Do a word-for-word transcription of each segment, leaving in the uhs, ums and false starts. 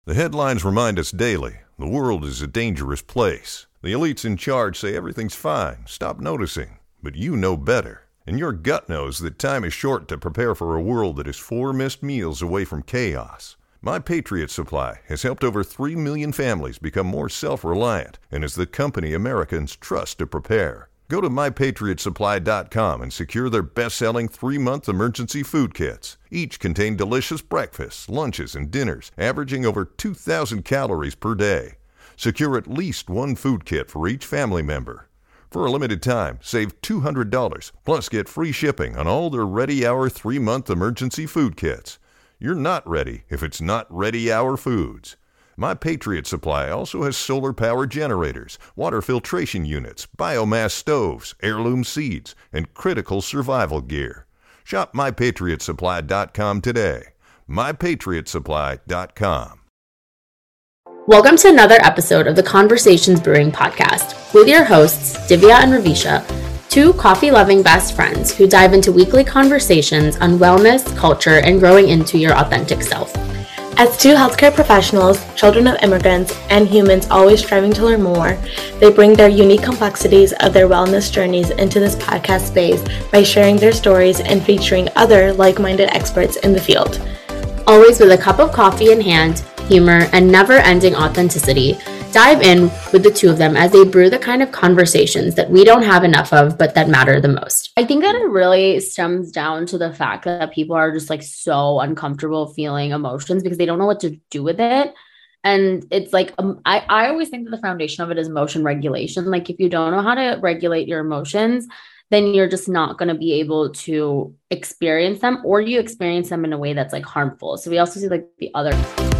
The headlines remind us daily, the world is a dangerous place. The elites in charge say everything's fine, stop noticing. But you know better. And your gut knows that time is short to prepare for a world that is four missed meals away from chaos. My Patriot Supply has helped over three million families become more self-reliant and is the company Americans trust to prepare. Go to my patriot supply dot com and secure their best-selling three-month emergency food kits. Each contain delicious breakfasts, lunches, and dinners, averaging over two thousand calories per day. Secure at least one food kit for each family member. For a limited time, save two hundred dollars, plus get free shipping on all their Ready Hour three-month emergency food kits. You're not ready if it's not Ready Hour Foods. My Patriot Supply also has solar-powered generators, water filtration units, biomass stoves, heirloom seeds, and critical survival gear. Shop my patriot supply dot com today. my patriot supply dot com. Welcome to another episode of the Conversations Brewing podcast with your hosts, Divya and Ravisha, two coffee-loving best friends who dive into weekly conversations on wellness, culture, and growing into your authentic self. As two healthcare professionals, children of immigrants, and humans always striving to learn more, they bring their unique complexities of their wellness journeys into this podcast space by sharing their stories and featuring other like-minded experts in the field. Always with a cup of coffee in hand, humor, and never-ending authenticity, dive in with the two of them as they brew the kind of conversations that we don't have enough of, but that matter the most. I think that it really stems down to the fact that people are just like so uncomfortable feeling emotions because they don't know what to do with it. And it's like, um, I, I always think that the foundation of it is emotion regulation. Like if you don't know how to regulate your emotions, then you're just not going to be able to experience them, or you experience them in a way that's like harmful. So we also see like the other.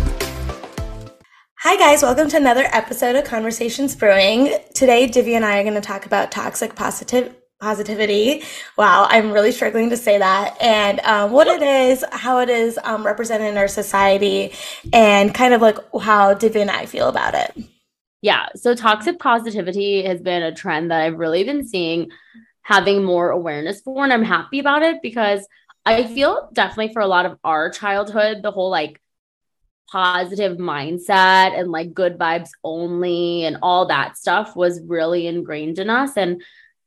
Hi guys, welcome to another episode of Conversations Brewing. Today, Divya and I are going to talk about toxic positive positivity. Wow, I'm really struggling to say that. And um, what it is, how it is um, represented in our society, and kind of like how Divya and I feel about it. Yeah, so toxic positivity has been a trend that I've really been seeing having more awareness for, and I'm happy about it because I feel definitely for a lot of our childhood, the whole like positive mindset and like good vibes only and all that stuff was really ingrained in us. And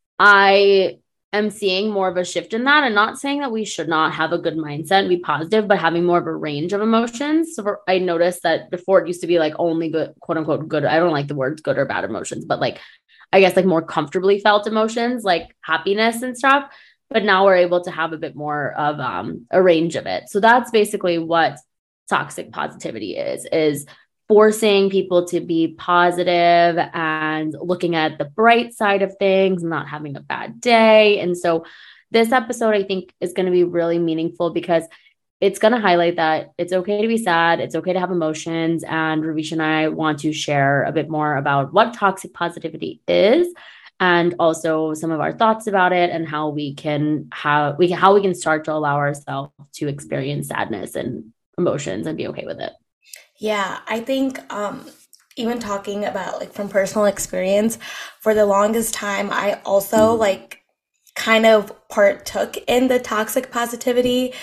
I am seeing more of a shift in that, and not saying that we should not have a good mindset and be positive, but having more of a range of emotions. So for, I noticed that before it used to be like only good, quote unquote, good. I don't like the words good or bad emotions, but like, I guess like more comfortably felt emotions like happiness and stuff. But now we're able to have a bit more of um, a range of it. So that's basically what toxic positivity is, is forcing people to be positive and looking at the bright side of things, not having a bad day. And so this episode, I think, is going to be really meaningful because it's going to highlight that it's okay to be sad. It's okay to have emotions. And Ravisha and I want to share a bit more about what toxic positivity is, and also some of our thoughts about it and how we can, how we can, how we can start to allow ourselves to experience sadness and emotions and be okay with it. Yeah, I think um, even talking about like from personal experience, for the longest time, I also mm. like kind of partook in the toxic positivity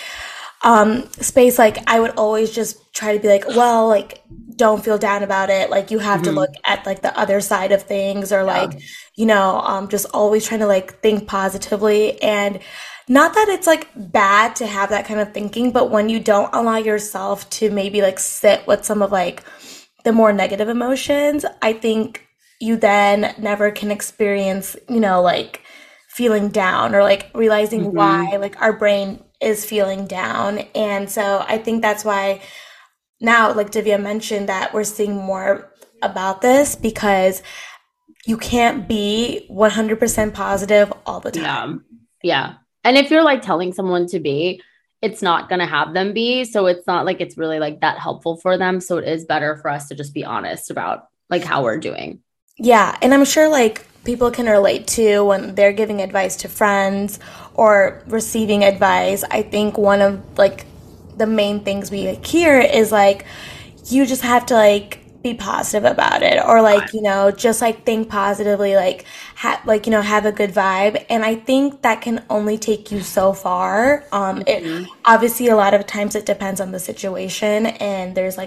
um, space. Like I would always just try to be like, well, like, don't feel down about it. Like you have mm-hmm. to look at like the other side of things, or yeah. like, you know, um, just always trying to like think positively. And not that it's like bad to have that kind of thinking, but when you don't allow yourself to maybe like sit with some of like the more negative emotions, I think you then never can experience, you know, like feeling down or like realizing mm-hmm. why like our brain is feeling down. And so I think that's why now, like Divya mentioned, that we're seeing more about this, because you can't be one hundred percent positive all the time. Yeah. Yeah. And if you're like telling someone to be, it's not going to have them be. So it's not like it's really like that helpful for them. So it is better for us to just be honest about like how we're doing. Yeah. And I'm sure like people can relate to when they're giving advice to friends or receiving advice. I think one of like the main things we like hear is like, you just have to like be positive about it, or like, you know, just like think positively, like ha- like, you know, have a good vibe. And I think that can only take you so far. Um, mm-hmm. It obviously a lot of times it depends on the situation, and there's like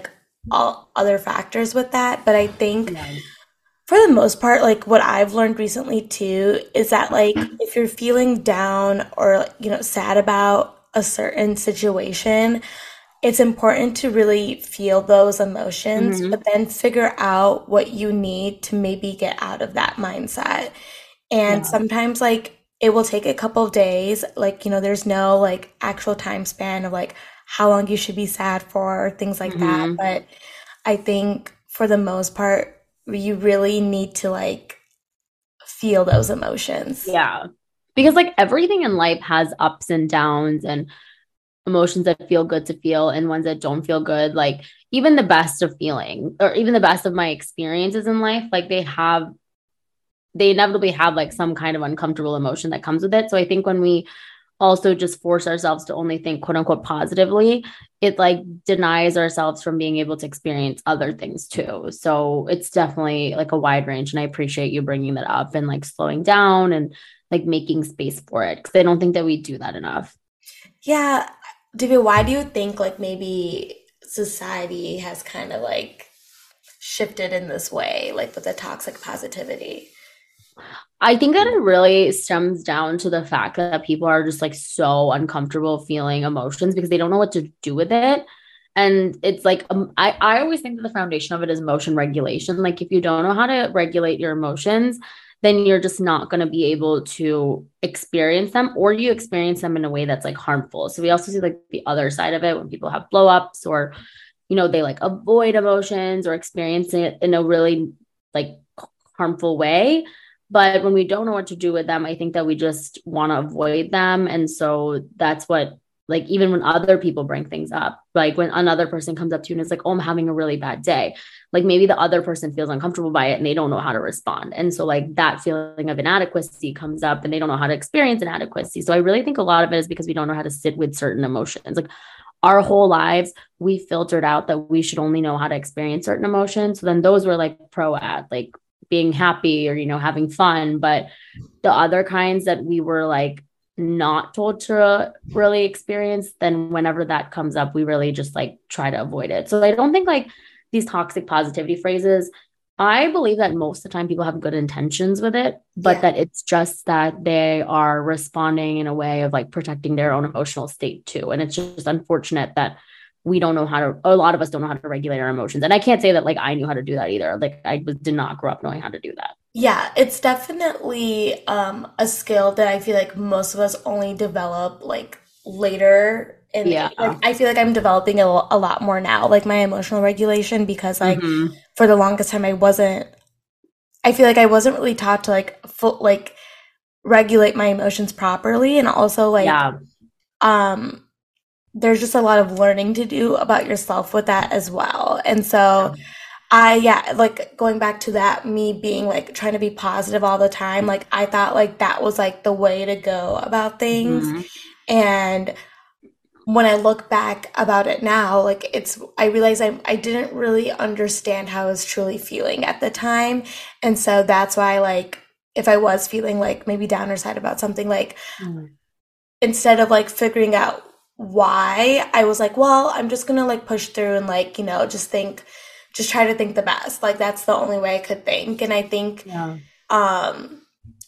all other factors with that. But I think Yeah. for the most part, like what I've learned recently too is that like if you're feeling down or you know sad about a certain situation, it's important to really feel those emotions, Hmm. but then figure out what you need to maybe get out of that mindset. And Yeah. sometimes like it will take a couple of days, like you know there's no like actual time span of like how long you should be sad for or things like that, Hmm. but I think for the most part you really need to like feel those emotions. Yeah. Because like everything in life has ups and downs and emotions that feel good to feel and ones that don't feel good. Like even the best of feeling or even the best of my experiences in life, like they have, they inevitably have like some kind of uncomfortable emotion that comes with it. So I think when we also just force ourselves to only think quote unquote positively, it like denies ourselves from being able to experience other things too. So it's definitely like a wide range. And I appreciate you bringing that up and like slowing down and like making space for it. Cause I don't think that we do that enough. Yeah, Divya, why do you think like maybe society has kind of like shifted in this way, like with the toxic positivity? I think that it really stems down to the fact that people are just like so uncomfortable feeling emotions because they don't know what to do with it. And it's like, um, I, I always think that the foundation of it is emotion regulation. Like, if you don't know how to regulate your emotions, then you're just not going to be able to experience them, or you experience them in a way that's like harmful. So, we also see like the other side of it when people have blow ups or, you know, they like avoid emotions or experience it in a really like harmful way. But when we don't know what to do with them, I think that we just want to avoid them. And so that's what, like, even when other people bring things up, like when another person comes up to you and is like, oh, I'm having a really bad day, like maybe the other person feels uncomfortable by it and they don't know how to respond. And so, like, that feeling of inadequacy comes up and they don't know how to experience inadequacy. So, I really think a lot of it is because we don't know how to sit with certain emotions. Like, our whole lives, we filtered out that we should only know how to experience certain emotions. So then those were like pro ad, like being happy or, you know, having fun. But the other kinds that we were like not told to really experience, then whenever that comes up, we really just like try to avoid it. So I don't think like these toxic positivity phrases, I believe that most of the time people have good intentions with it, but Yeah. that it's just that they are responding in a way of like protecting their own emotional state too. And it's just unfortunate that we don't know how to, a lot of us don't know how to regulate our emotions. And I can't say that like I knew how to do that either. Like I was, did not grow up knowing how to do that. Yeah, it's definitely um, a skill that I feel like most of us only develop like later in Yeah. like I feel like I'm developing a, lo- a lot more now, like my emotional regulation because like Mm-hmm. for the longest time I wasn't I feel like I wasn't really taught to like full like regulate my emotions properly and also like Yeah. um there's just a lot of learning to do about yourself with that as well. And so I, yeah, like going back to that, me being like trying to be positive all the time, like I thought like that was like the way to go about things. Mm-hmm. And when I look back about it now, like it's, I realize I, I didn't really understand how I was truly feeling at the time. And so that's why, like, if I was feeling like maybe down or sad about something, like instead of like figuring out why, I was like, well, I'm just gonna like push through and like, you know, just think, just try to think the best. Like that's the only way I could think. And I think Yeah. um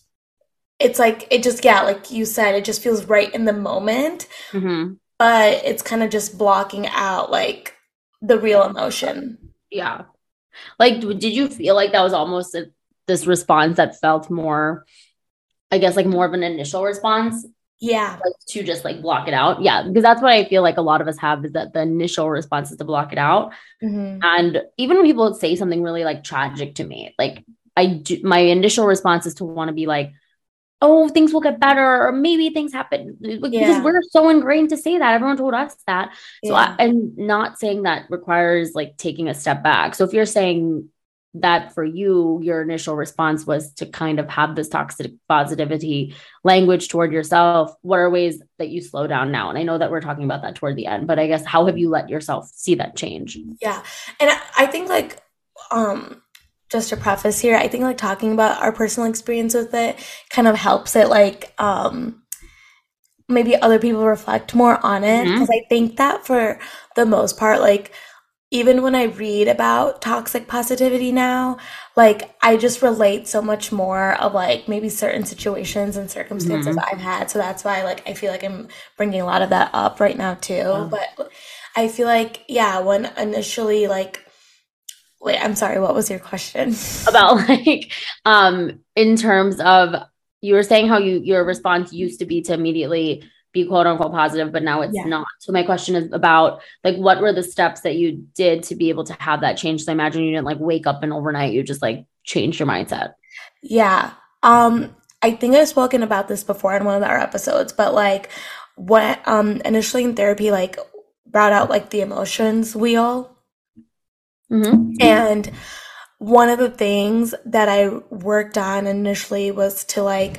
it's like it just yeah, like you said, it just feels right in the moment, Mm-hmm. but it's kind of just blocking out like the real emotion. Yeah. Like, d- did you feel like that was almost a, this response that felt more, I guess, like more of an initial response, Yeah. like to just like block it out? Yeah, because that's what I feel like a lot of us have is that the initial response is to block it out. Hmm. And even when people say something really like tragic to me, like I do, my initial response is to want to be like, oh, things will get better, or maybe things happen like, because Yeah. we're so ingrained to say that. Everyone told us that. So, I, Yeah. and not saying that requires like taking a step back. So, if you're saying that for you, your initial response was to kind of have this toxic positivity language toward yourself, what are ways that you slow down now? And I know that we're talking about that toward the end, but I guess how have you let yourself see that change? Yeah. And I, I think like um just to preface here, I think like talking about our personal experience with it kind of helps it like um maybe other people reflect more on it because Mm-hmm. I think that for the most part like even when I read about toxic positivity now, like I just relate so much more of like maybe certain situations and circumstances Mhm. I've had. So that's why like I feel like I'm bringing a lot of that up right now too. Yeah. But I feel like, yeah, when initially like, wait, I'm sorry, what was your question? About like um in terms of you were saying how you your response used to be to immediately be quote unquote positive, but now it's Yeah. not. So my question is about like what were the steps that you did to be able to have that change? So I imagine you didn't like wake up and overnight you just like changed your mindset. Yeah. Um, I think I've spoken about this before in one of our episodes, but like when um initially in therapy, like brought out like the emotions wheel. Mm-hmm. And one of the things that I worked on initially was to like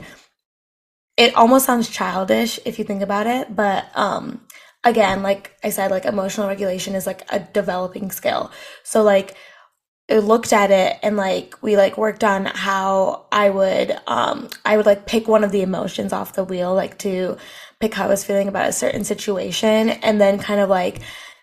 it almost sounds childish if you think about it, but um again, like I said, like emotional regulation is like a developing skill. So like I looked at it and like we like worked on how I would um I would like pick one of the emotions off the wheel, like to pick how I was feeling about a certain situation and then kind of like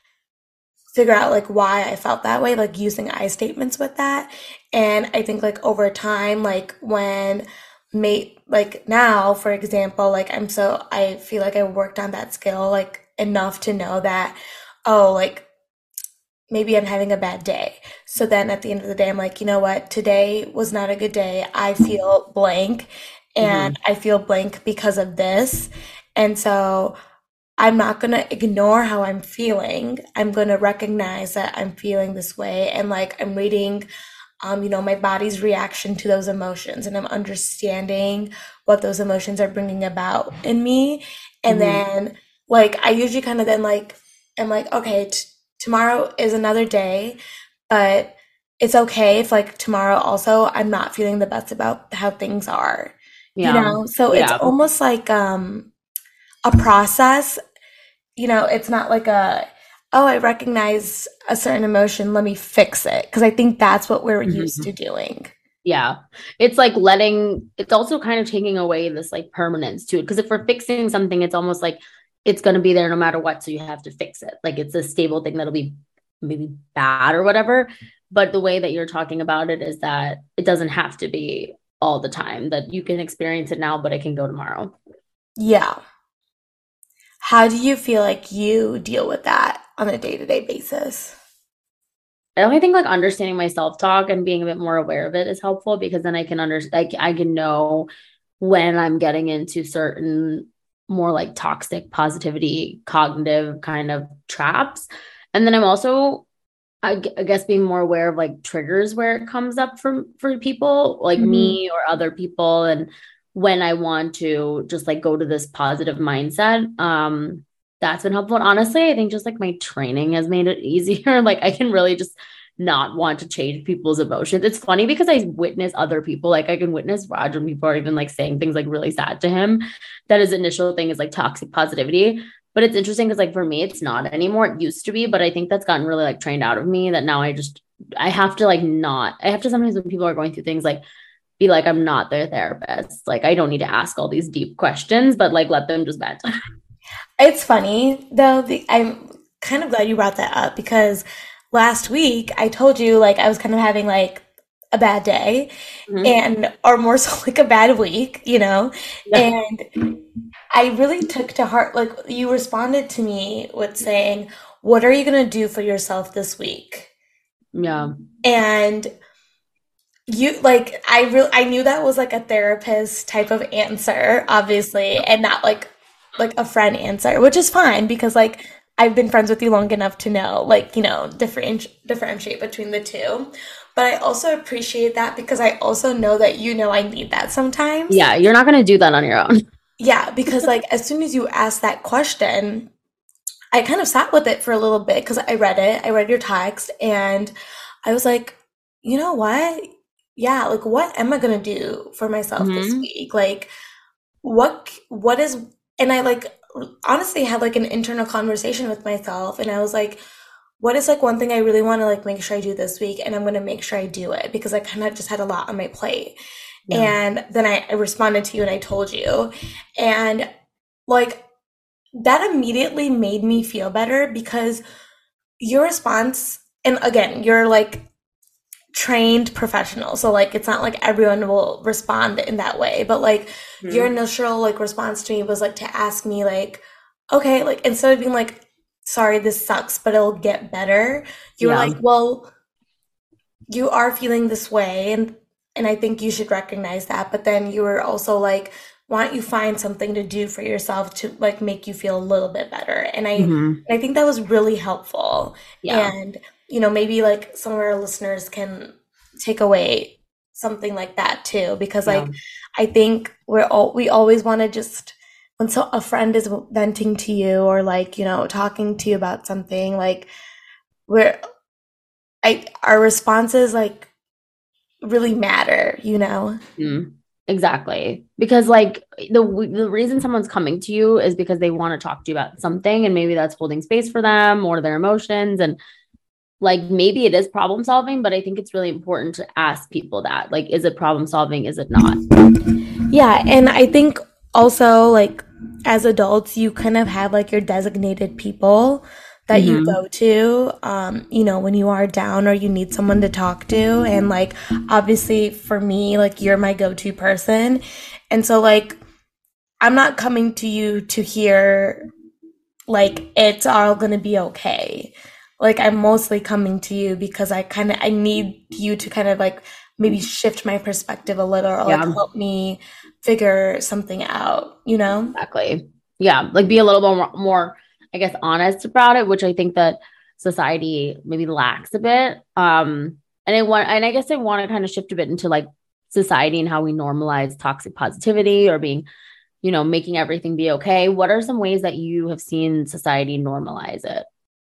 figure out like why I felt that way, like using I statements with that. And I think like over time, like when mate like now, for example, like I'm so I feel like I worked on that skill like enough to know that, oh, like maybe I'm having a bad day. So then at the end of the day, I'm like, you know what? Today was not a good day. I feel blank and Mm-hmm. I feel blank because of this. And so I'm not going to ignore how I'm feeling. I'm going to recognize that I'm feeling this way. And like I'm reading, um, you know, my body's reaction to those emotions and I'm understanding what those emotions are bringing about in me. And Mm-hmm. then like I usually kind of then like, I'm like, okay, t- tomorrow is another day, but it's okay if like tomorrow also I'm not feeling the best about how things are, you Yeah. know? So it's Yeah. almost like um a process, you know, it's not like a, oh, I recognize a certain emotion, let me fix it. Because I think that's what we're used Mm-hmm. to doing. Yeah. It's like letting, it's also kind of taking away this like permanence to it. Because if we're fixing something, it's almost like it's going to be there no matter what. So you have to fix it. Like it's a stable thing that'll be maybe bad or whatever. But the way that you're talking about it is that it doesn't have to be all the time, that you can experience it now, but it can go tomorrow. Yeah. How do you feel like you deal with that on a day-to-day basis? I only think like understanding my self-talk and being a bit more aware of it is helpful because then I can understand, like I can know when I'm getting into certain more like toxic positivity, cognitive kind of traps. And then I'm also, I, gu- I guess, being more aware of like triggers where it comes up from for people like Mhm. me or other people, and when I want to just like go to this positive mindset. Um, that's been helpful. And honestly, I think just like my training has made it easier. Like I can really just not want to change people's emotions. It's funny because I witness other people, like I can witness Raj when people are even like saying things like really sad to him. That his initial thing is like toxic positivity. But it's interesting because like for me, it's not anymore. It used to be, but I think that's gotten really like trained out of me that now I just I have to like not I have to sometimes when people are going through things like be like, I'm not their therapist. Like I don't need to ask all these deep questions, but like let them just vent. It's funny though, the, I'm kind of glad you brought that up because last week I told you like I was kind of having like a bad day Mhm. and or more so like a bad week, you know? Yeah. And I really took to heart, like, you responded to me with saying, what are you going to do for yourself this week? Yeah. And you, like, I really, I knew that was like a therapist type of answer, obviously, and not like, like a friend answer, which is fine because, like, I've been friends with you long enough to know, like, you know, differenti- differentiate between the two. But I also appreciate that because I also know that you know I need that sometimes. Yeah. You're not gonna do that on your own. Yeah, because like as soon as you ask that question, I kind of sat with it for a little bit because I read it. I read your text and I was like, you know what? Yeah, like what am I gonna do for myself this Hmm. week? Like what what is and I like honestly had like an internal conversation with myself and I was like, what is like one thing I really want to like make sure I do this week and I'm gonna make sure I do it because I kind of just had a lot on my plate. Yeah. And then I, I responded to you and I told you. And like that immediately made me feel better because your response and again, you're like trained professional, so like it's not like everyone will respond in that way, but like mm-hmm. your initial like response to me was like to ask me like, okay, like instead of being like, sorry, this sucks, but it'll get better, you yeah. were like, well, you are feeling this way, and and I think you should recognize that, but then you were also like, why don't you find something to do for yourself to like make you feel a little bit better? And I mm-hmm. I think that was really helpful. Yeah. And you know, maybe like some of our listeners can take away something like that too, because like yeah. I think we're all we always want to just when so a friend is venting to you or like, you know, talking to you about something, like we're I our responses like really matter, you know. Mm-hmm. Exactly. Because like the the reason someone's coming to you is because they want to talk to you about something, and maybe that's holding space for them or their emotions, and like maybe it is problem solving, but I think it's really important to ask people that, like, is it problem solving? Is it not? Yeah. And I think also like as adults, you kind of have like your designated people that mm-hmm. you go to, um, you know, when you are down or you need someone to talk to. And like, obviously for me, like you're my go-to person. And so like, I'm not coming to you to hear like, it's all going to be okay. Like I'm mostly coming to you because I kind of, I need you to kind of like maybe shift my perspective a little or yeah. like help me figure something out, you know? Exactly. Yeah. Like be a little bit more, more, I guess, honest about it, which I think that society maybe lacks a bit. Um, and I want, and I guess I want to kind of shift a bit into like society and how we normalize toxic positivity or being, you know, making everything be okay. What are some ways that you have seen society normalize it?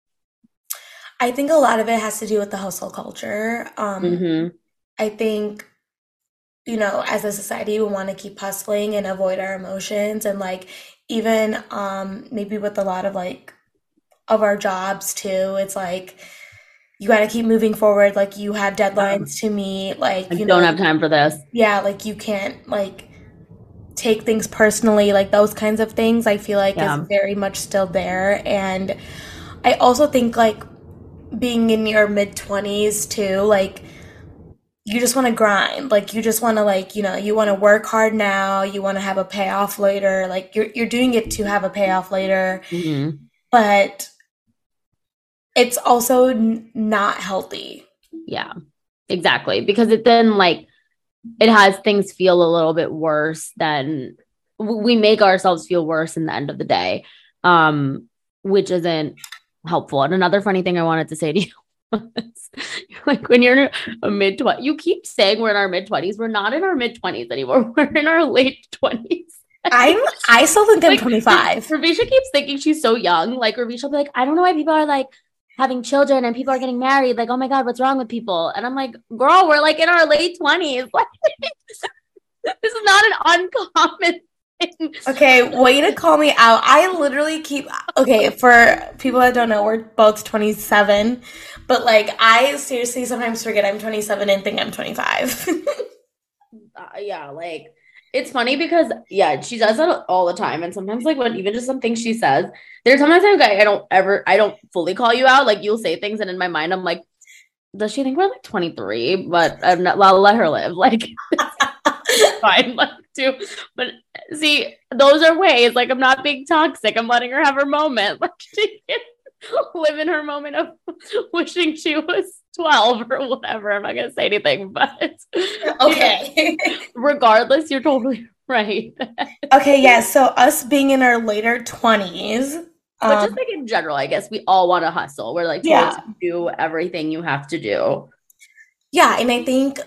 I think a lot of it has to do with the hustle culture. Um, mm-hmm. I think, you know, as a society, we want to keep hustling and avoid our emotions. And like, even um, maybe with a lot of like, of our jobs too, it's like, you got to keep moving forward. Like you have deadlines to meet. Like, you I know, don't have time for this. Yeah. Like you can't like take things personally, like those kinds of things, I feel like yeah. is very much still there. And I also think like, being in your mid twenties too, like you just want to grind, like you just want to like, you know, you want to work hard now, you want to have a payoff later, like you're you're doing it to have a payoff later. Mm-hmm. But it's also n- not healthy. Yeah, exactly. Because it then like it has things feel a little bit worse than we make ourselves feel worse in the end of the day, um, which isn't helpful. And another funny thing I wanted to say to you was, like when you're in a mid twenties, you keep saying we're in our mid twenties. We're not in our mid twenties anymore. We're in our late twenties. I'm I still think I'm like, twenty-five. Ravisha keeps thinking she's so young. Like Ravisha will be like, I don't know why people are like having children and people are getting married. Like, oh my God, what's wrong with people? And I'm like, girl, we're like in our late twenties. Like, this is not an uncommon Okay, way to call me out. I literally keep, okay, for people that don't know, we're both twenty-seven, but like I seriously sometimes forget I'm twenty-seven and think I'm twenty-five. uh, yeah, like it's funny because yeah, she does that all the time. And sometimes like when even just some things she says, there's sometimes I, I don't ever, I don't fully call you out. Like you'll say things and in my mind, I'm like, does she think we're like twenty-three? But I'm not, well, I'll let her live. Like, fine, like too. But see, those are ways. Like, I'm not being toxic. I'm letting her have her moment. Like, she can live in her moment of wishing she was twelve or whatever. I'm not gonna say anything, but okay. Regardless, you're totally right. Okay, yeah. So us being in our later twenties. But um, just like in general, I guess we all want to hustle. We're like, yeah, to do everything you have to do. Yeah, and I think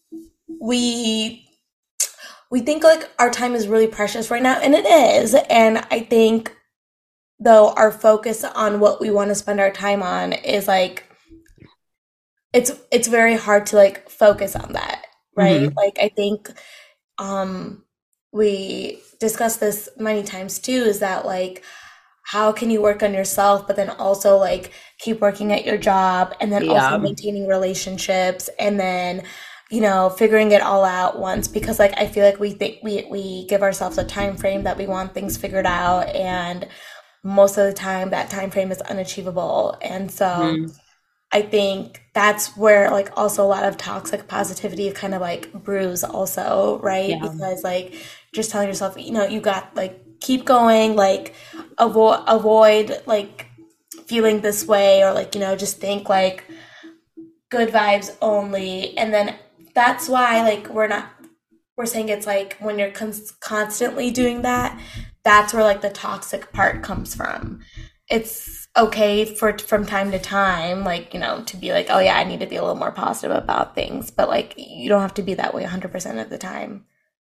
we we think like our time is really precious right now, and it is. And I think though our focus on what we want to spend our time on is like it's it's very hard to like focus on that, right? Mm-hmm. Like I think um we discussed this many times too, is that like how can you work on yourself, but then also like keep working at your job and then yeah. also maintaining relationships and then, you know, figuring it all out once, because like I feel like we think we we give ourselves a time frame that we want things figured out, and most of the time that time frame is unachievable. And so mm. I think that's where like also a lot of toxic positivity kind of like brews also, right? Yeah. Because like just telling yourself, you know, you got like keep going, like avoid avoid like feeling this way, or like, you know, just think like good vibes only. And then that's why like we're not we're saying it's like when you're cons- constantly doing that, that's where like the toxic part comes from. It's okay for from time to time, like, you know, to be like, oh yeah, I need to be a little more positive about things, but like you don't have to be that way one hundred percent of the time.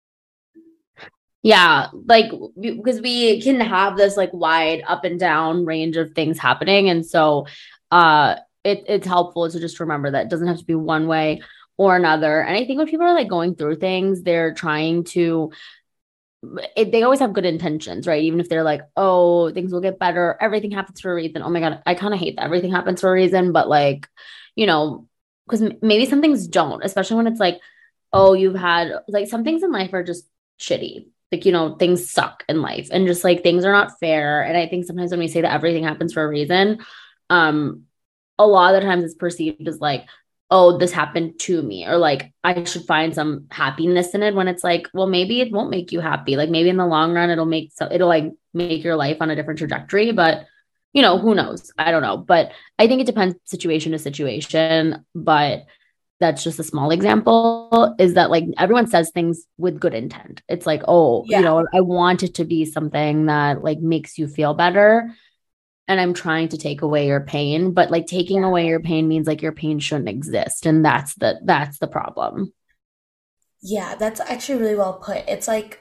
Yeah, like because we can have this like wide up and down range of things happening. And so uh it, it's helpful to just remember that it doesn't have to be one way or another. And I think when people are like going through things, they're trying to it, they always have good intentions, right? Even if they're like, oh, things will get better, everything happens for a reason. Oh my God, I kind of hate that everything happens for a reason, but like, you know, because m- maybe some things don't, especially when it's like, oh, you've had like some things in life are just shitty. Like, you know, things suck in life and just like things are not fair. And I think sometimes when we say that everything happens for a reason, um, a lot of the times it's perceived as like, oh, this happened to me, or like I should find some happiness in it, when it's like, well, maybe it won't make you happy. Like maybe in the long run, it'll make so it'll like make your life on a different trajectory. But you know, who knows? I don't know. But I think it depends situation to situation. But that's just a small example, is that like everyone says things with good intent. It's like, oh, you Yeah. know, I want it to be something that like makes you feel better, and I'm trying to take away your pain, but like taking Yeah. away your pain means like your pain shouldn't exist. And that's the that's the problem. Yeah, that's actually really well put. It's like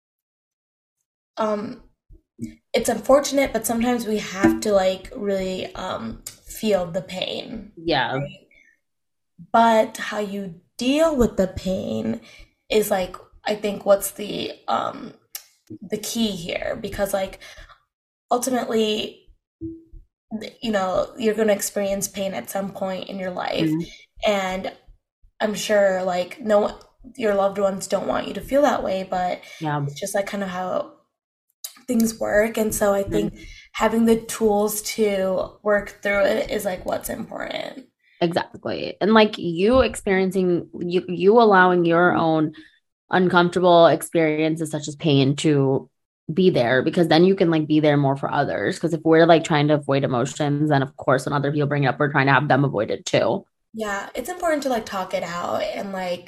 um it's unfortunate, but sometimes we have to like really um feel the pain, Yeah. right? But how you deal with the pain is like I think what's the um the key here, because like ultimately, you know, you're going to experience pain at some point in your life, Mhm. and I'm sure like no your loved ones don't want you to feel that way, but Yeah. it's just like kind of how things work. And so I Mhm. think having the tools to work through it is like what's important. Exactly. And like you experiencing you you allowing your own uncomfortable experiences such as pain to be there, because then you can like be there more for others. Because if we're like trying to avoid emotions, then of course when other people bring it up, we're trying to have them avoid it too. Yeah, it's important to like talk it out and like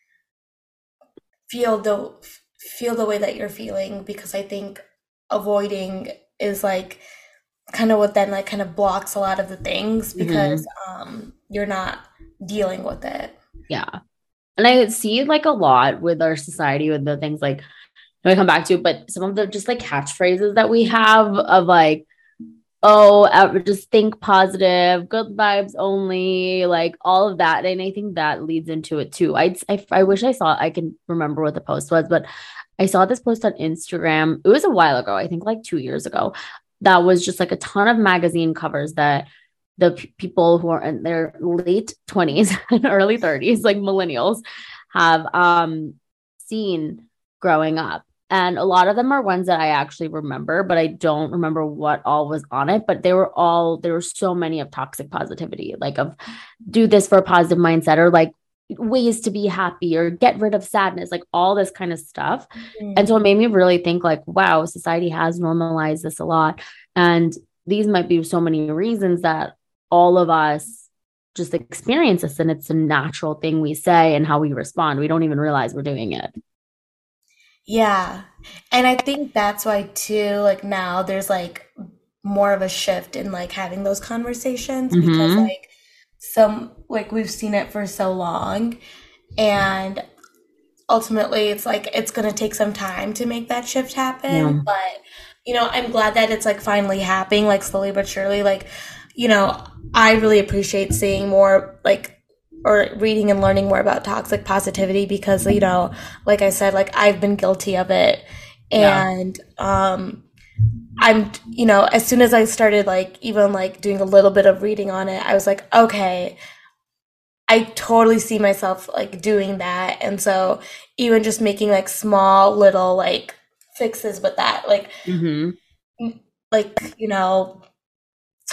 feel the feel the way that you're feeling, because I think avoiding is like kind of what then like kind of blocks a lot of the things, because Mhm. um you're not dealing with it. Yeah. And I see it like a lot with our society with the things like I come back to, but some of the just like catchphrases that we have of like, oh, uh, just think positive, good vibes only, like all of that. And I think that leads into it too. I, I, I wish I saw, I can remember what the post was, but I saw this post on Instagram. It was a while ago, I think like two years ago. That was just like a ton of magazine covers that the p- people who are in their late twenties and early thirties, like millennials, have um seen growing up. And a lot of them are ones that I actually remember, but I don't remember what all was on it. But they were all, there were so many of toxic positivity, like of do this for a positive mindset, or like ways to be happy, or get rid of sadness, like all this kind of stuff. And so Mm. it made me really think like, wow, society has normalized this a lot. And these might be so many reasons that all of us just experience this. And it's a natural thing we say and how we respond. We don't even realize we're doing it. Yeah. And I think that's why too, like now there's like more of a shift in like having those conversations, because Mm-hmm. like some like we've seen it for so long, and ultimately it's like it's going to take some time to make that shift happen. Yeah. But you know, I'm glad that it's like finally happening, like slowly but surely. Like, you know, I really appreciate seeing more like or reading and learning more about toxic positivity, because you know, like I said, like I've been guilty of it. Yeah. And um I'm, you know, as soon as I started like even like doing a little bit of reading on it, I was like, okay, I totally see myself like doing that. And so even just making like small little like fixes with that, like Mm-hmm. like, you know,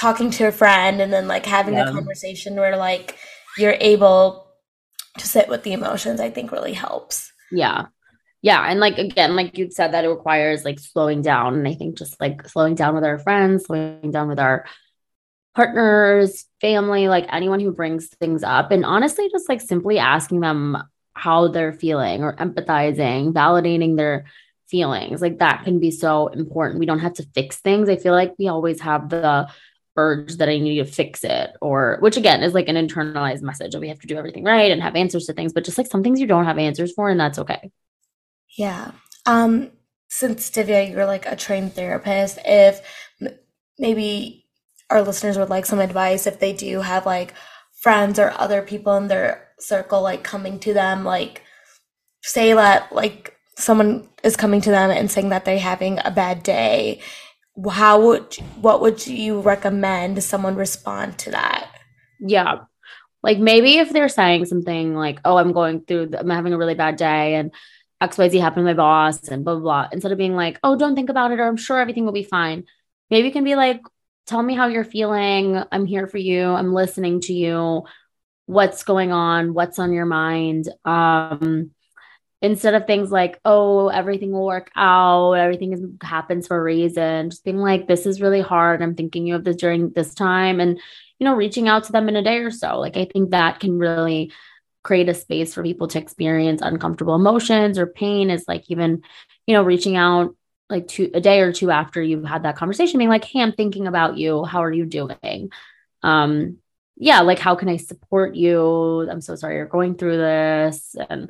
talking to a friend and then like having Yeah. a conversation where like you're able to sit with the emotions, I think really helps. Yeah. Yeah. And like, again, like you said, that it requires like slowing down. And I think just like slowing down with our friends, slowing down with our partners, family, like anyone who brings things up. And honestly, just like simply asking them how they're feeling or empathizing, validating their feelings, like that can be so important. We don't have to fix things. I feel like we always have the urge that I need to fix it, or which again is like an internalized message that we have to do everything right and have answers to things, but just like some things you don't have answers for, and that's okay. Yeah. Um, since Divya, you're like a trained therapist, if m- maybe our listeners would like some advice if they do have like friends or other people in their circle like coming to them, like say that like someone is coming to them and saying that they're having a bad day, how would what would you recommend someone respond to that? Yeah. Like maybe if they're saying something like, oh, I'm going through, the, I'm having a really bad day and X Y Z happened to my boss and blah, blah, blah. Instead of being like, oh, don't think about it, or I'm sure everything will be fine. Maybe you can be like, tell me how you're feeling. I'm here for you. I'm listening to you. What's going on? What's on your mind? Um, instead of things like, oh, everything will work out, everything is, happens for a reason, just being like, this is really hard. I'm thinking you of this during this time. And, you know, reaching out to them in a day or so. Like, I think that can really create a space for people to experience uncomfortable emotions or pain, is like even, you know, reaching out like two, a day or two after you've had that conversation, being like, hey, I'm thinking about you. How are you doing? Um, yeah, like, how can I support you? I'm so sorry you're going through this. And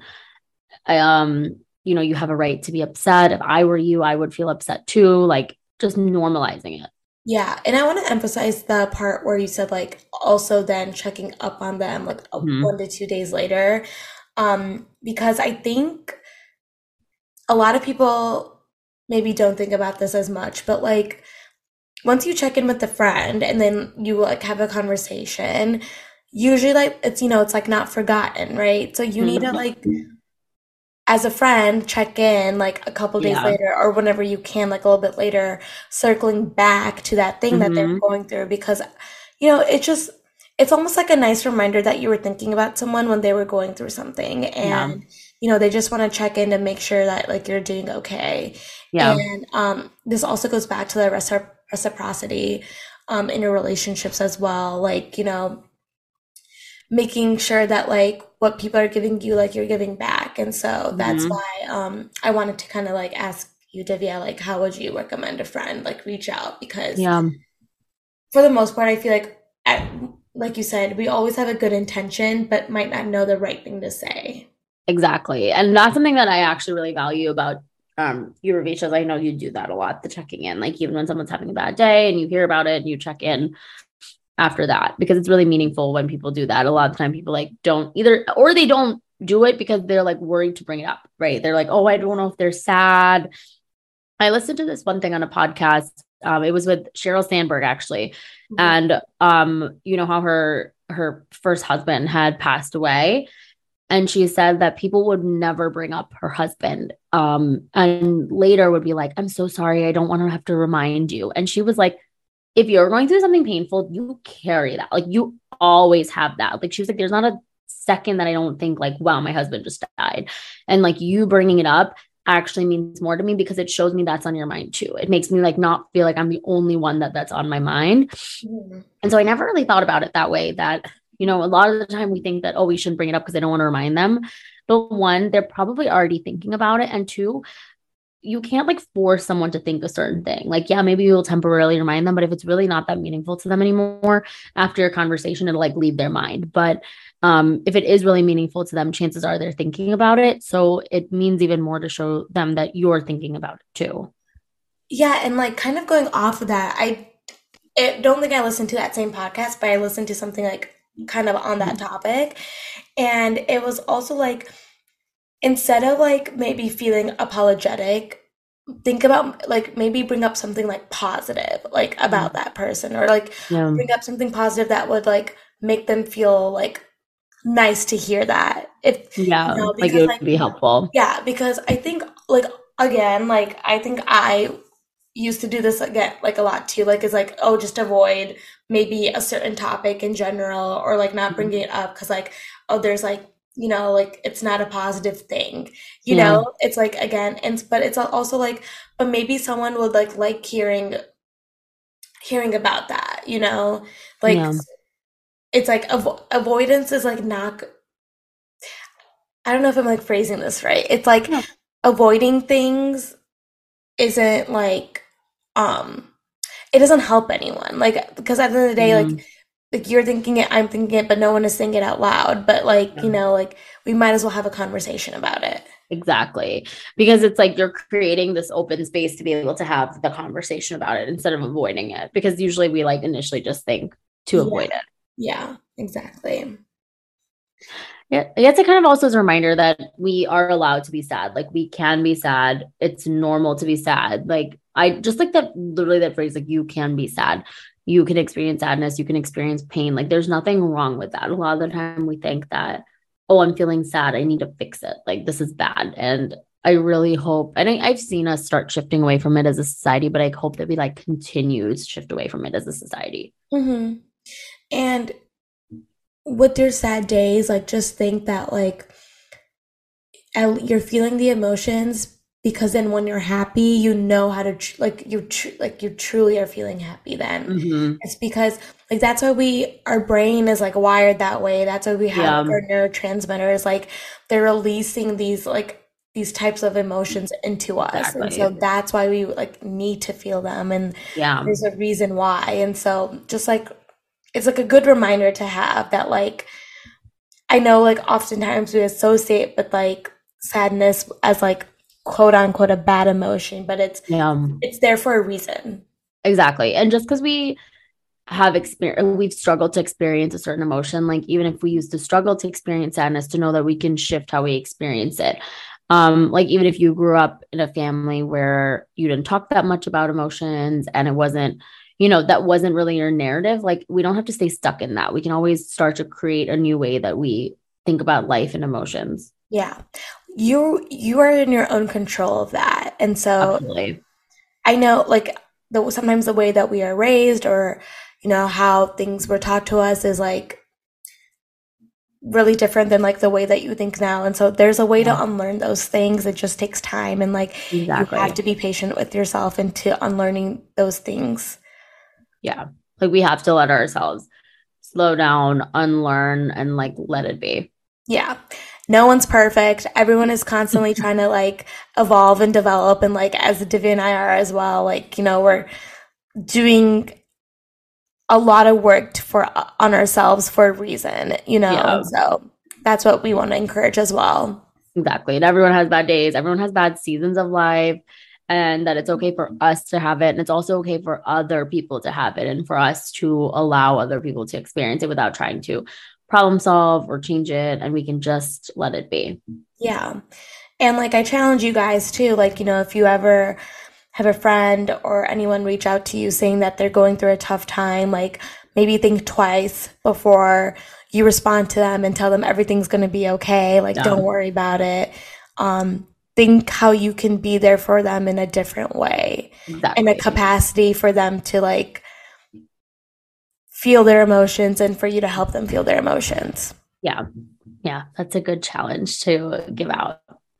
um, you know, you have a right to be upset. If I were you, I would feel upset too. Like, just normalizing it. Yeah, and I want to emphasize the part where you said like also then checking up on them like a- Mhm. one to two days later, um, because I think a lot of people maybe don't think about this as much, but like once you check in with the friend and then you like have a conversation, usually like it's you know it's like not forgotten, right? So you need to Mhm. like as a friend check in like a couple days Yeah. later or whenever you can, like a little bit later, circling back to that thing that they're Mhm. going through, because you know it just it's almost like a nice reminder that you were thinking about someone when they were going through something, Yeah. and you know they just want to check in to make sure that like you're doing okay. Yeah. And um this also goes back to the recipro- reciprocity um in your relationships as well, like you know making sure that like what people are giving you, like you're giving back. And so that's Mhm. why um I wanted to kind of like ask you, Divya, like how would you recommend a friend like reach out? Because Yeah. for the most part, I feel like at, like you said, we always have a good intention, but might not know the right thing to say. Exactly. And that's something that I actually really value about um you, Ravisha, is I know you do that a lot, the checking in. Like, even when someone's having a bad day and you hear about it and you check in after that, because it's really meaningful when people do that. A lot of the time people like don't either, or they don't do it because they're like worried to bring it up, right? They're like, oh, I don't know if they're sad. I listened to this one thing on a podcast. Um, it was with Sheryl Sandberg, actually. Mhm. And um, you know how her her first husband had passed away. And she said that people would never bring up her husband. Um, and later would be like, I'm so sorry. I don't want to have to remind you. And she was like, if you're going through something painful, you carry that. Like, you always have that. Like, she was like, there's not a second that I don't think like, wow, my husband just died. And like, you bringing it up actually means more to me because it shows me that's on your mind too. It makes me like not feel like I'm the only one that that's on my mind. Mhm. And so I never really thought about it that way, that, you know, a lot of the time we think that, oh, we shouldn't bring it up because I don't want to remind them. But one, they're probably already thinking about it. And two, you can't like force someone to think a certain thing. Like, yeah, maybe you'll temporarily remind them, but if it's really not that meaningful to them anymore after a conversation, it'll like leave their mind. But um, if it is really meaningful to them, chances are they're thinking about it. So it means even more to show them that you're thinking about it too. Yeah, and like kind of going off of that, I I don't think I listened to that same podcast, but I listened to something like kind of on that topic. And it was also like, instead of like maybe feeling apologetic, think about like maybe bring up something like positive, like about that person, or like Yeah. bring up something positive that would like make them feel like nice to hear that. If Yeah. you know, Like, it because would like be helpful. yeah, because I think like again, like I think I used to do this again like a lot too. Like it's like, oh, just avoid maybe a certain topic in general, or like not bringing it up because like, oh, there's like, you know, like it's not a positive thing, you Yeah. know, it's like, again, and but it's also like, but maybe someone would like like hearing hearing about that, you know, like Yeah. it's like avo- avoidance is like not, I don't know if I'm like phrasing this right. It's like Yeah. avoiding things isn't like, um, it doesn't help anyone. Like, because at the end of the day, Mhm. like, like you're thinking it, I'm thinking it, but no one is saying it out loud. But like, Yeah. you know, like we might as well have a conversation about it. Exactly. Because it's like you're creating this open space to be able to have the conversation about it instead of avoiding it. Because usually we like initially just think to Yeah. avoid it. Yeah, exactly. Yeah, I guess it kind of also is a reminder that we are allowed to be sad. Like we can be sad. It's normal to be sad. Like I just like that, literally that phrase, like you can be sad. You can experience sadness. You can experience pain. Like there's nothing wrong with that. A lot of the time we think that, oh, I'm feeling sad, I need to fix it. Like this is bad. And I really hope, and I, I've seen us start shifting away from it as a society, but I hope that we like continue to shift away from it as a society. Mm-hmm. And with your sad days, like just think that like you're feeling the emotions, because then when you're happy, you know how to tr- like you tr- like you truly are feeling happy then. Mm-hmm. It's because like that's why we our brain is like wired that way. That's why we have Yeah. like, our neurotransmitters, like they're releasing these like these types of emotions into us. Exactly. And so that's why we like need to feel them, and Yeah. there's a reason why. And so just like it's like a good reminder to have that, like I know like oftentimes we associate with like sadness as like quote unquote a bad emotion, but it's Yeah. it's there for a reason. Exactly. And just because we have experience, we've struggled to experience a certain emotion, like even if we used to struggle to experience sadness, to know that we can shift how we experience it. Um, like even if you grew up in a family where you didn't talk that much about emotions and it wasn't, you know, that wasn't really your narrative, like we don't have to stay stuck in that. We can always start to create a new way that we think about life and emotions. Yeah. You you are in your own control of that. And so Absolutely. I know like the sometimes the way that we are raised, or you know how things were taught to us, is like really different than like the way that you think now. And so there's a way Yeah. to unlearn those things. It just takes time, and like Exactly. you have to be patient with yourself into unlearning those things. Yeah. Like we have to let ourselves slow down, unlearn, and like let it be. Yeah. No one's perfect. Everyone is constantly trying to like evolve and develop. And like as Divya and I are as well, like, you know, we're doing a lot of work for on ourselves for a reason, you know. Yeah. So that's what we want to encourage as well. Exactly. And everyone has bad days. Everyone has bad seasons of life, and that it's okay for us to have it. And it's also okay for other people to have it, and for us to allow other people to experience it without trying to problem solve or change it. And we can just let it be. Yeah. And like I challenge you guys too, like, you know, if you ever have a friend or anyone reach out to you saying that they're going through a tough time, like maybe think twice before you respond to them and tell them everything's going to be okay. Like, Yeah. don't worry about it. Um, think how you can be there for them in a different way, Exactly. in a capacity for them to like feel their emotions and for you to help them feel their emotions. Yeah. Yeah. That's a good challenge to give out.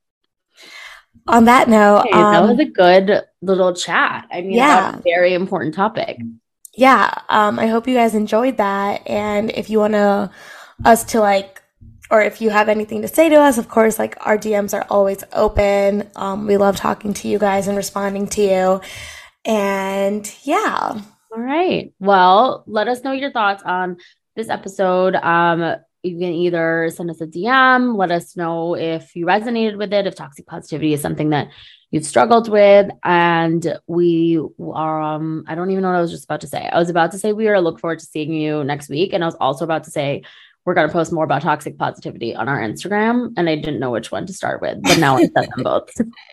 On that note, Okay, that um, was a good little chat. I mean, Yeah. about a very important topic. yeah, um, I hope you guys enjoyed that. And if you want to us to like, or if you have anything to say to us, of course, like our D Ms are always open. Um, we love talking to you guys and responding to you. And yeah, All right. Well, let us know your thoughts on this episode. Um, you can either send us a D M, let us know if you resonated with it, if toxic positivity is something that you've struggled with. And we are, um, I don't even know what I was just about to say. I was about to say we are look forward to seeing you next week. And I was also about to say we're going to post more about toxic positivity on our Instagram. And I didn't know which one to start with, but now I said them both.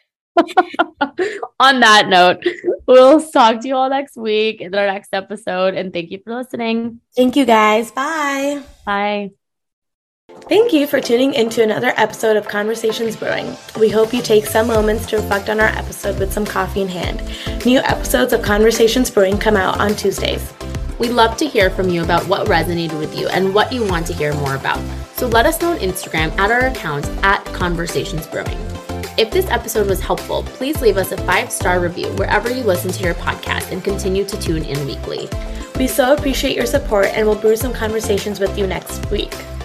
On that note, we'll talk to you all next week in our next episode. And thank you for listening. thank you guys. Bye. Bye. Thank you for tuning into another episode of Conversations Brewing. We hope you take some moments to reflect on our episode with some coffee in hand. New episodes of Conversations Brewing come out on Tuesdays. We'd love to hear from you about what resonated with you and what you want to hear more about. So let us know on Instagram at our account at Conversations Brewing. If this episode was helpful, please leave us a five-star review wherever you listen to your podcast and continue to tune in weekly. We so appreciate your support and we'll brew some conversations with you next week.